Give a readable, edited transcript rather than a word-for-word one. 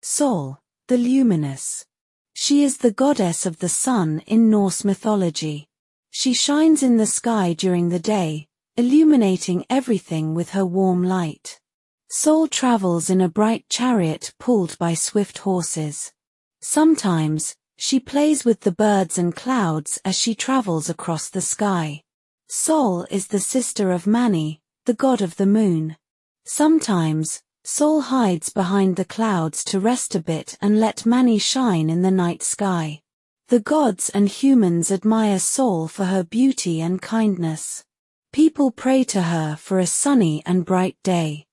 Sol, the luminous. She is the goddess of the sun in Norse mythology. She shines in the sky during the day, illuminating everything with her warm light. Sol travels in a bright chariot pulled by swift horses. Sometimes, she plays with the birds and clouds as she travels across the sky. Sol is the sister of Mani, the god of the moon. Sometimes, Sol hides behind the clouds to rest a bit and let Mani shine in the night sky. The gods and humans admire Sol for her beauty and kindness. People pray to her for a sunny and bright day.